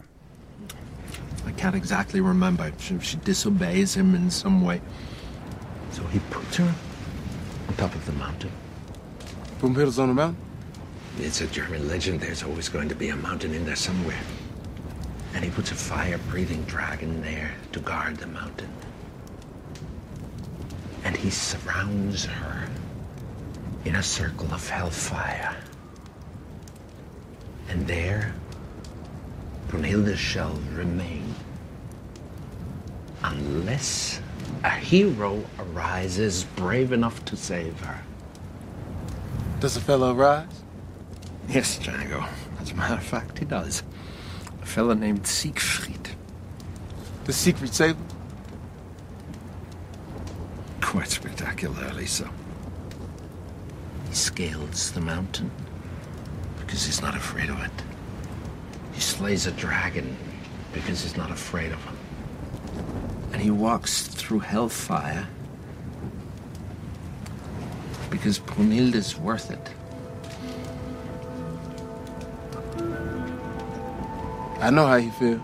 I can't exactly remember. She disobeys him in some way. So he puts her on top of the mountain. Brunhilde's on the mountain? It's a German legend. There's always going to be a mountain in there somewhere. And he puts a fire-breathing dragon there to guard the mountain. And he surrounds her in a circle of hellfire. And there, Brunhilde shall remain. Unless a hero arises brave enough to save her. Does the fellow arise? Yes, Django. As a matter of fact, he does. A fellow named Siegfried. Does Siegfried save him? Quite spectacularly so. He scales the mountain because he's not afraid of it. He slays a dragon because he's not afraid of him. And he walks through hellfire Because Brunhilde's worth it. I know how you feel.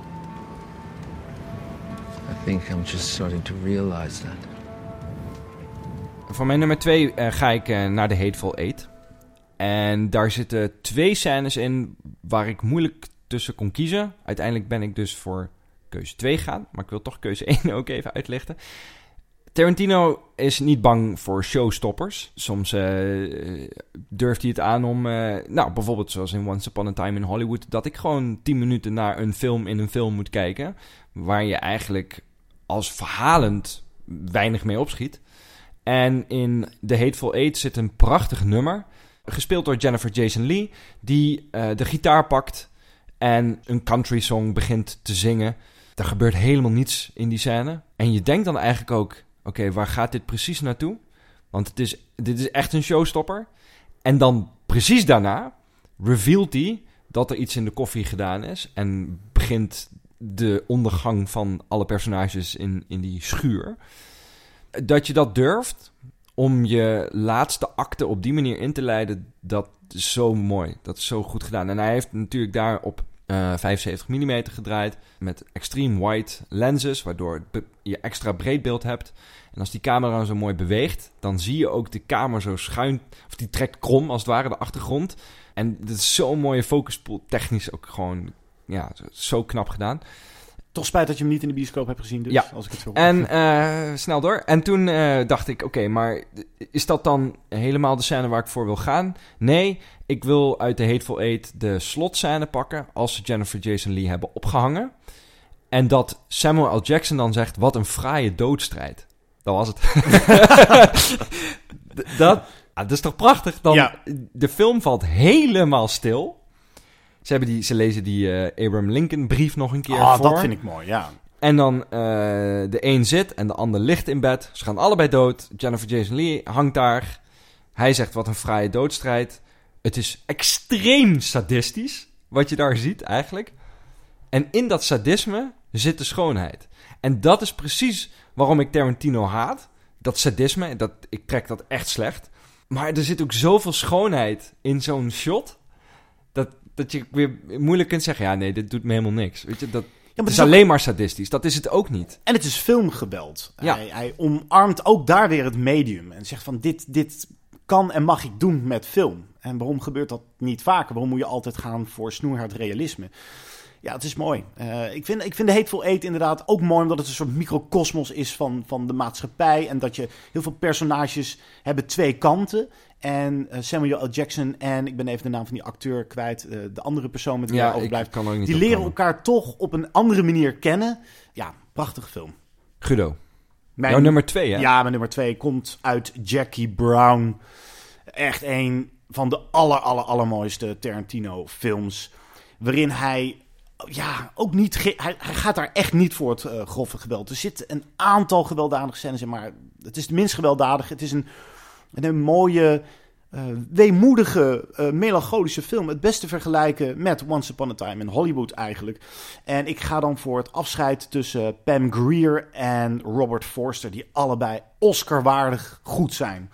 I think I'm just starting to realize that. Voor mijn nummer 2 ga ik naar The Hateful Eight. En daar zitten 2 scènes in waar ik moeilijk tussen kon kiezen. Uiteindelijk ben ik dus voor keuze 2 gegaan. Maar ik wil toch keuze 1 ook even uitlichten. Tarantino is niet bang voor showstoppers. Soms durft hij het aan om... bijvoorbeeld zoals in Once Upon a Time in Hollywood... dat ik gewoon 10 minuten naar een film in een film moet kijken... waar je eigenlijk als verhalend weinig mee opschiet. En in The Hateful Eight zit een prachtig nummer... gespeeld door Jennifer Jason Leigh... die de gitaar pakt en een country song begint te zingen. Er gebeurt helemaal niets in die scène. En je denkt dan eigenlijk ook... Oké, waar gaat dit precies naartoe? Want dit is echt een showstopper. En dan precies daarna revealt hij dat er iets in de koffie gedaan is. En begint de ondergang van alle personages in die schuur. Dat je dat durft om je laatste acte op die manier in te leiden, dat is zo mooi. Dat is zo goed gedaan. En hij heeft natuurlijk daar op 75 mm gedraaid met extreme wide lenses, waardoor je extra breed beeld hebt. En als die camera zo mooi beweegt, dan zie je ook de kamer zo schuin, of die trekt krom als het ware, de achtergrond. En dat is zo'n mooie focuspool, technisch ook gewoon, ja, zo knap gedaan. Toch spijt dat je hem niet in de bioscoop hebt gezien, dus, ja. Als ik het zo En snel door. En toen dacht ik, oké, maar is dat dan helemaal de scène waar ik voor wil gaan? Nee, ik wil uit The Hateful Eight de slotscène pakken als ze Jennifer Jason Leigh hebben opgehangen. En dat Samuel L. Jackson dan zegt, wat een fraaie doodstrijd. Dat was het. dat is toch prachtig? Dan, ja. De film valt helemaal stil. Ze lezen die Abraham Lincoln brief nog een keer voor. Dat vind ik mooi, ja. En dan de een zit en de ander ligt in bed. Ze gaan allebei dood. Jennifer Jason Leigh hangt daar. Hij zegt, wat een fraaie doodstrijd. Het is extreem sadistisch, wat je daar ziet eigenlijk. En in dat sadisme zit de schoonheid. En dat is precies waarom ik Tarantino haat. Dat sadisme, ik trek dat echt slecht. Maar er zit ook zoveel schoonheid in zo'n shot... dat je weer moeilijk kunt zeggen... ja, nee, dit doet me helemaal niks. Weet je, het is alleen maar sadistisch. Dat is het ook niet. En het is filmgeweld. Ja. Hij omarmt ook daar weer het medium. En zegt van, dit kan en mag ik doen met film. En waarom gebeurt dat niet vaker? Waarom moet je altijd gaan voor snoeihard realisme? Ja, het is mooi. Ik vind The Hateful Eight inderdaad ook mooi... omdat het een soort microcosmos is van de maatschappij... en dat je heel veel personages hebben 2 kanten... En Samuel L. Jackson en, ik ben even de naam van die acteur kwijt... de andere persoon met wie hij overblijft... die leren elkaar toch op een andere manier kennen. Ja, prachtige film. Guido, jouw nummer 2, hè? Ja, mijn nummer 2 komt uit Jackie Brown. Echt een van de allermooiste Tarantino-films... waarin hij... Ja, ook niet. Hij gaat daar echt niet voor het grove geweld. Er zitten een aantal gewelddadige scènes in, maar het is het minst gewelddadig. Het is een mooie, weemoedige, melancholische film. Het beste vergelijken met Once Upon a Time in Hollywood eigenlijk. En ik ga dan voor het afscheid tussen Pam Grier en Robert Forster, die allebei Oscar-waardig goed zijn.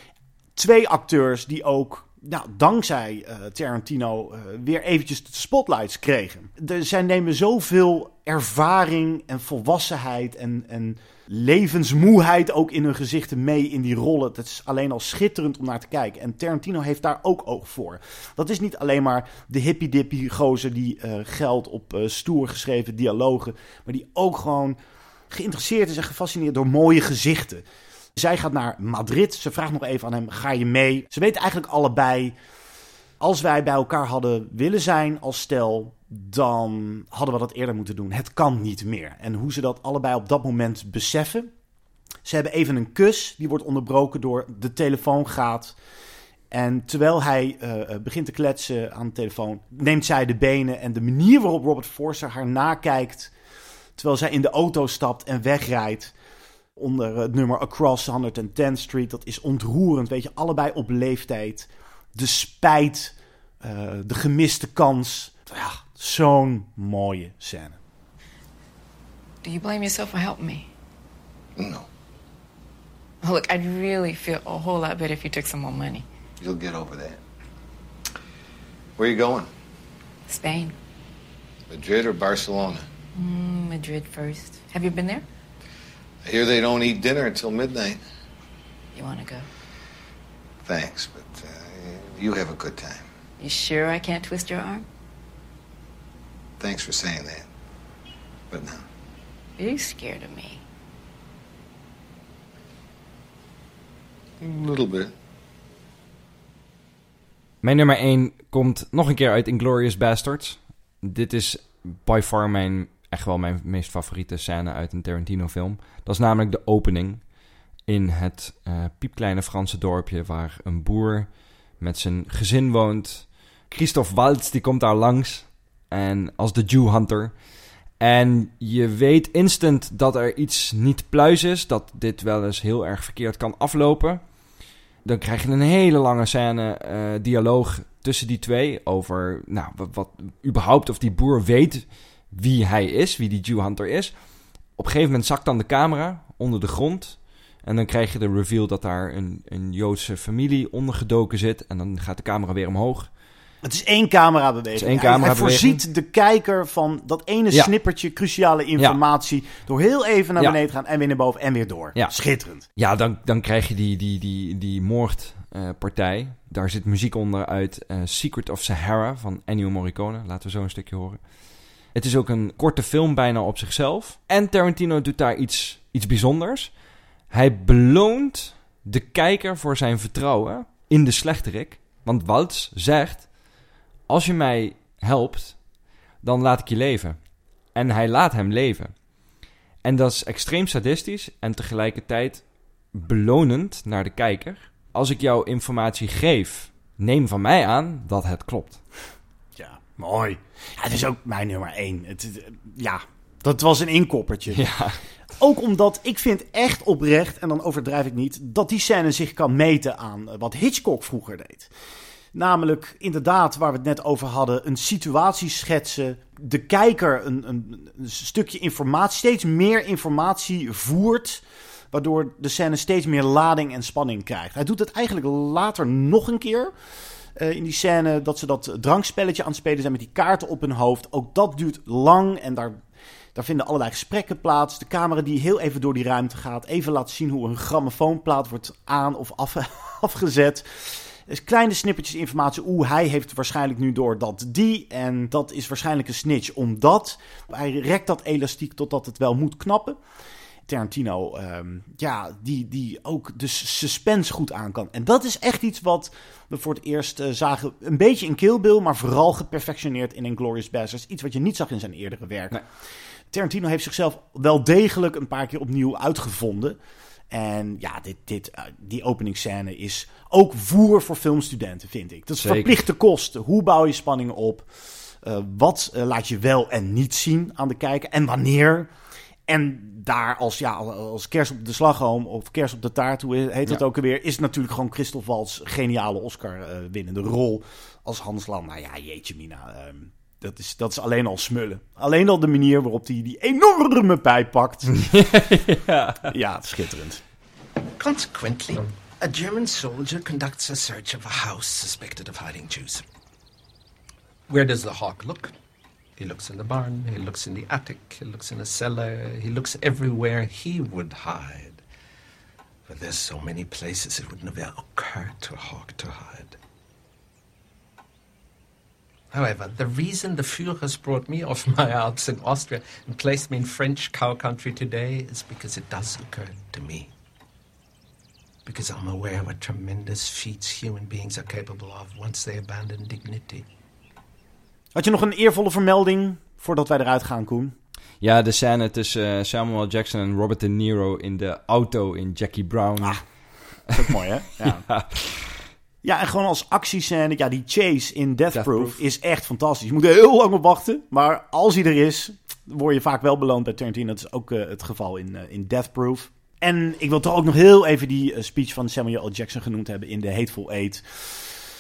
2 acteurs die ook... Nou, dankzij Tarantino weer eventjes de spotlights kregen. Zij nemen zoveel ervaring en volwassenheid en levensmoeheid ook in hun gezichten mee in die rollen. Dat is alleen al schitterend om naar te kijken. En Tarantino heeft daar ook oog voor. Dat is niet alleen maar de hippie-dippie gozer die geldt op stoer geschreven dialogen, maar die ook gewoon geïnteresseerd is en gefascineerd door mooie gezichten. Zij gaat naar Madrid. Ze vraagt nog even aan hem, ga je mee? Ze weten eigenlijk allebei, als wij bij elkaar hadden willen zijn als stel, dan hadden we dat eerder moeten doen. Het kan niet meer. En hoe ze dat allebei op dat moment beseffen. Ze hebben even een kus, die wordt onderbroken door de telefoon gaat. En terwijl hij begint te kletsen aan de telefoon, neemt zij de benen. En de manier waarop Robert Forster haar nakijkt, terwijl zij in de auto stapt en wegrijdt, onder het nummer Across 110th Street. Dat is ontroerend, weet je. Allebei op leeftijd. De spijt. De gemiste kans. Ja, zo'n mooie scène. Do you blame yourself for helping me? No. Look, I'd really feel a whole lot better if you took some more money. You'll get over that. Where are you going? Spain. Madrid or Barcelona? Madrid first. Have you been there? I hear they don't eat dinner until midnight. You want to go? Thanks, but you have a good time. You sure I can't twist your arm? Thanks for saying that. But no. Are you scared of me? A little bit. Mijn nummer 1 komt nog een keer uit Inglourious Basterds. Dit is by far echt wel mijn meest favoriete scène uit een Tarantino-film. Dat is namelijk de opening in het piepkleine Franse dorpje waar een boer met zijn gezin woont. Christophe Waltz, die komt daar langs en als de Jew Hunter. En je weet instant dat er iets niet pluis is, dat dit wel eens heel erg verkeerd kan aflopen. Dan krijg je een hele lange scène dialoog tussen die twee over wat überhaupt of die boer weet wie hij is, wie die Jew Hunter is. Op een gegeven moment zakt dan de camera onder de grond en dan krijg je de reveal dat daar een Joodse familie ondergedoken zit en dan gaat de camera weer omhoog. Het is één camerabeweging. Hij voorziet de kijker van dat ene snippertje cruciale informatie door heel even naar beneden te gaan en weer naar boven en weer door. Ja. Schitterend. Ja, dan krijg je die moordpartij. Daar zit muziek onder uit Secret of Sahara van Ennio Morricone. Laten we zo een stukje horen. Het is ook een korte film bijna op zichzelf. En Tarantino doet daar iets bijzonders. Hij beloont de kijker voor zijn vertrouwen in de slechterik. Want Waltz zegt: als je mij helpt, dan laat ik je leven. En hij laat hem leven. En dat is extreem sadistisch en tegelijkertijd belonend naar de kijker. Als ik jou informatie geef, neem van mij aan dat het klopt. Ja, mooi. Ja, het is ook mijn nummer 1. Dat was een inkoppertje. Ja. Ook omdat ik vind echt oprecht, en dan overdrijf ik niet, dat die scène zich kan meten aan wat Hitchcock vroeger deed. Namelijk, inderdaad, waar we het net over hadden, een situatie schetsen. De kijker een stukje informatie, steeds meer informatie voert, waardoor de scène steeds meer lading en spanning krijgt. Hij doet het eigenlijk later nog een keer. In die scène dat ze dat drankspelletje aan het spelen zijn met die kaarten op hun hoofd. Ook dat duurt lang en daar vinden allerlei gesprekken plaats. De camera die heel even door die ruimte gaat. Even laat zien hoe een grammofoonplaat wordt aan of afgezet. Dus kleine snippertjes informatie. Hij heeft waarschijnlijk nu door dat die. En dat is waarschijnlijk een snitch omdat. Hij rekt dat elastiek totdat het wel moet knappen. Tarantino, die ook de suspense goed aan kan. En dat is echt iets wat we voor het eerst zagen. Een beetje in Kill Bill, maar vooral geperfectioneerd in Inglourious Basterds. Iets wat je niet zag in zijn eerdere werken. Nee. Tarantino heeft zichzelf wel degelijk een paar keer opnieuw uitgevonden. En ja, die openingsscène is ook voer voor filmstudenten, vind ik. Dat is verplichte kosten. Hoe bouw je spanning op? Wat laat je wel en niet zien aan de kijker? En wanneer? En daar als kerst op de slagroom of kerst op de taart, hoe heet dat ook alweer, is natuurlijk gewoon Christophe Waltz geniale Oscar-winnende rol als Hans Land. Nou ja, jeetje mina, dat is alleen al smullen. Alleen al de manier waarop hij die enorme pijp pakt. Ja, schitterend. Consequently, a German soldier conducts a search of a house suspected of hiding Jews. Where does the hawk look? He looks in the barn, he looks in the attic, he looks in the cellar, he looks everywhere he would hide. But there's so many places it would never occur to a hawk to hide. However, the reason the Führers brought me off my Alps in Austria and placed me in French cow country today is because it does occur to me. Because I'm aware what tremendous feats human beings are capable of once they abandon dignity. Had je nog een eervolle vermelding voordat wij eruit gaan, Koen? Ja, de scène tussen Samuel Jackson en Robert De Niro in de auto in Jackie Brown. Ah, dat is ook mooi, hè? Ja. Ja, en gewoon als actiescène, die chase in Death Proof is echt fantastisch. Je moet er heel lang op wachten, maar als hij er is, word je vaak wel beloond bij Tarantino. Dat is ook het geval in Death Proof. En ik wil toch ook nog heel even die speech van Samuel L. Jackson genoemd hebben in The Hateful Eight.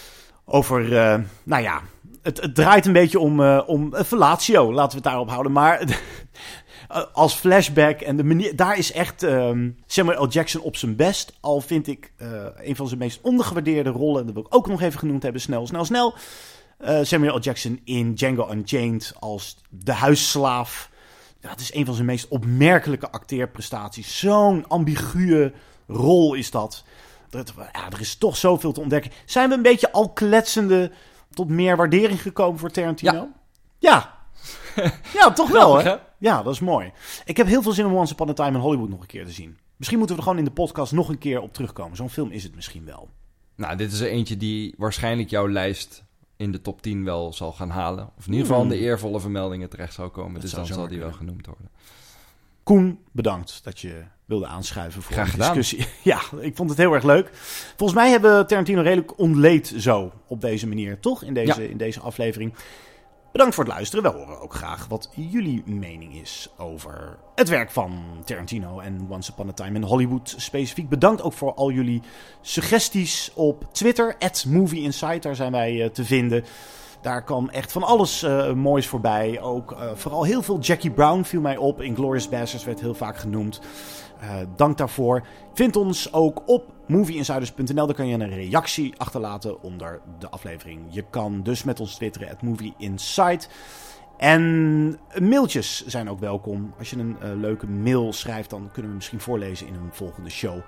over, het draait een beetje om fellatio. Laten we het daarop houden. Maar als flashback en de manier, daar is echt Samuel L. Jackson op zijn best. Al vind ik een van zijn meest ondergewaardeerde rollen, dat wil ik ook nog even genoemd hebben, snel. Samuel L. Jackson in Django Unchained als de huisslaaf. Ja, het is een van zijn meest opmerkelijke acteerprestaties. Zo'n ambiguë rol is dat. Er is toch zoveel te ontdekken. Zijn we een beetje al kletsende tot meer waardering gekomen voor Tarantino? Ja, toch wel, hè? Ja, dat is mooi. Ik heb heel veel zin om Once Upon a Time in Hollywood nog een keer te zien. Misschien moeten we er gewoon in de podcast nog een keer op terugkomen. Zo'n film is het misschien wel. Nou, dit is er eentje die waarschijnlijk jouw lijst in de top 10 wel zal gaan halen. Of in ieder geval in de eervolle vermeldingen terecht zal komen. Dus dan zal die wel genoemd worden. Koen, bedankt dat je wilde aanschuiven voor Graag de gedaan. discussie. Ja, ik vond het heel erg leuk. Volgens mij hebben we Tarantino redelijk ontleed zo op deze manier, toch? In deze aflevering. Bedankt voor het luisteren. We horen ook graag wat jullie mening is over het werk van Tarantino en Once Upon a Time in Hollywood specifiek. Bedankt ook voor al jullie suggesties op Twitter. @MovieInsight, daar zijn wij te vinden. Daar kwam echt van alles moois voorbij. Ook vooral heel veel Jackie Brown viel mij op. Inglourious Basterds werd heel vaak genoemd. Dank daarvoor. Vind ons ook op movieinsiders.nl. Daar kan je een reactie achterlaten onder de aflevering. Je kan dus met ons twitteren @movieinsight. En mailtjes zijn ook welkom. Als je een leuke mail schrijft, dan kunnen we misschien voorlezen in een volgende show.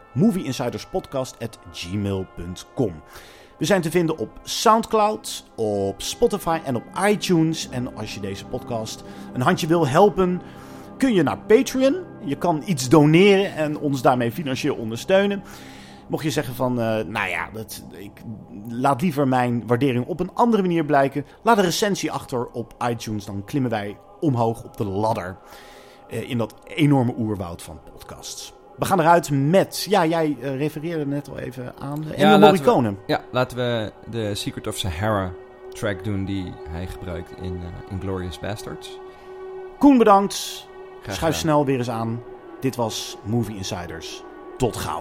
movieinsiderspodcast@gmail.com. We zijn te vinden op Soundcloud, op Spotify en op iTunes. En als je deze podcast een handje wil helpen, kun je naar Patreon. Je kan iets doneren en ons daarmee financieel ondersteunen. Mocht je zeggen van, ik laat liever mijn waardering op een andere manier blijken, laat een recensie achter op iTunes. Dan klimmen wij omhoog op de ladder in dat enorme oerwoud van podcasts. We gaan eruit met, jij refereerde net al even aan Ennio Morricone. Laten we de Secret of Sahara track doen die hij gebruikt in Inglourious Basterds. Koen, bedankt. Graag Schuif gedaan. snel weer eens aan. Dit was Movie Insiders. Tot gauw.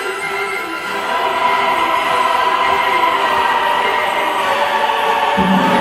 Thank you.